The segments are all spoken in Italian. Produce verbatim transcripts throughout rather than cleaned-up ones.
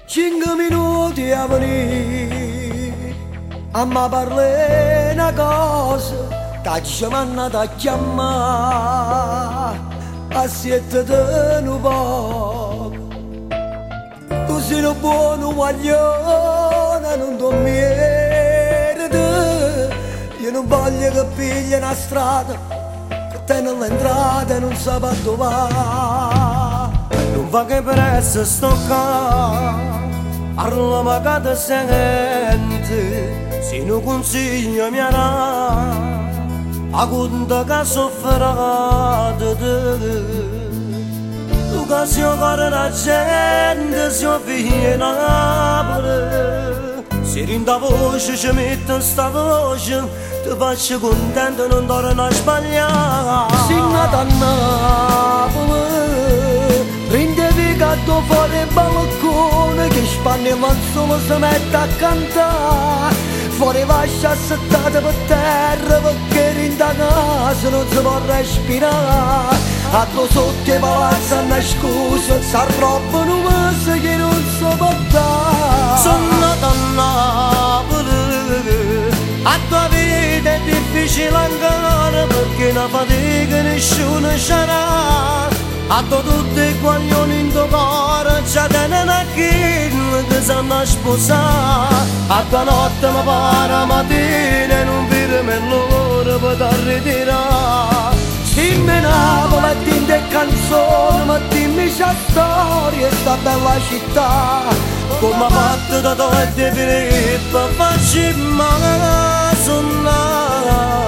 cinque minuti a venire a mi parlare una cosa che ci manna da chiamare a siete di un poco. Tu sei un buono guaglione, non dormire te. Io non voglio che pigli una strada che te nell'entrata e non sa dove va. Non va che per essere sto qua, parla ma che te sente, se non consiglia mia na, a conta che soffrate te. Tu che si occorre la gente, si viene Napoli, se rinda voce ci mette sta voce, ti faccio contento non torna a sbagliare. Se nata a Napoli, prendevi gatto fuori il balcone, che spanne il solo si mette a cantare. Fuori vascia assettata per terra, perché rinda casa non si può respirare. A tuo sotto i palazzi hanno scusa, s'arrobbano un mese che non si può dare. Sono nata a Napoli, a tua vita è difficile ancora, perché una fatica nessuno c'era. A tutti i guaglioni in tuo cuore ci tenono a chi che sanno sposare. A tua notte mi pare mattina e non firme l'ora per ritirare. Dimmi Napoli e dimmi canzoni, ma dimmi c'è storia sta bella città. Come ha fatto da te e di Filippo, facci male suonare.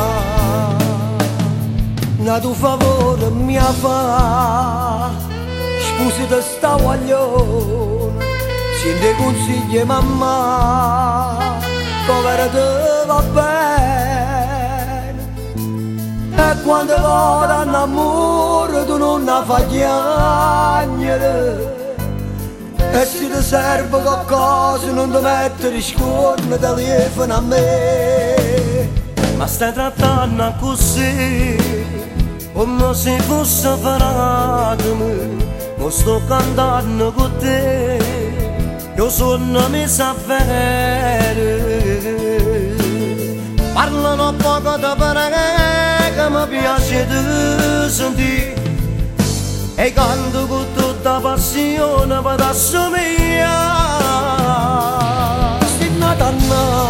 Na tu favore mi fa, scusi te sta guaglione, se ti consigli mamma, povera te va bene. E quando vado in amore tu non la fai piangere, e se ti serve qualcosa non ti mettere scorno, telefona a me. Ma stai trattando così come se fosse faratemi, ma sto cantando con te, io sono messa a vedere. Parlano poco da parere che mi piace di sentire, e canto con tutta passione per assomigliare. Sei nata a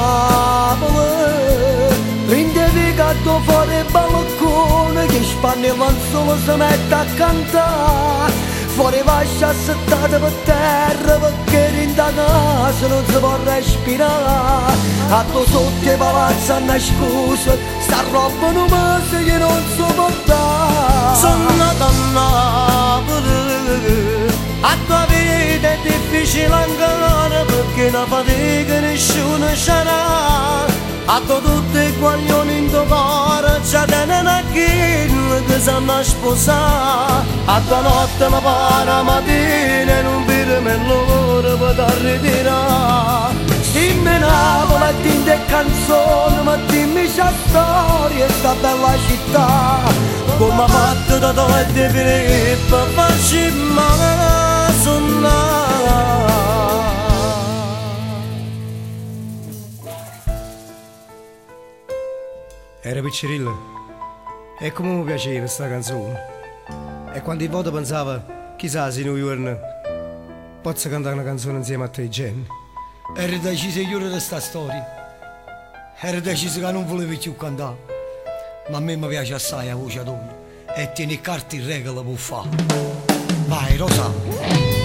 Napoli, prendevi gatto fuori il balcone, che spanne il solo si mette a cantare. Fuori vascia assettata per terra, perché rinda casa non si può respirare. A tuo sotto i palazzi hanno scusa, sta roba un mese che non si può dare. Sono nata a Napoli, a tua vita è difficile ancora, perché una fatica nessuno c'era. A tutti i guaglioni in tuo cuore ci tenono a chi che sanno sposare. A tua notte mi pare mattina e non firme l'ora per ritirare. Dimmi Napoli e dimmi canzoni, ma dimmi c'è storia sta bella città. Come ha fatto da te e di Filippo, facci male suonare. Era piccirillo e come mi piaceva questa canzone, e quando il voto pensava chissà se noi giorni posso cantare una canzone insieme a te Jenny. Ero deciso di chiudere questa storia, ero deciso che non volevo più cantare, ma a me mi piace assai la voce tua e tieni carte in regola per fare. Vai Rosa!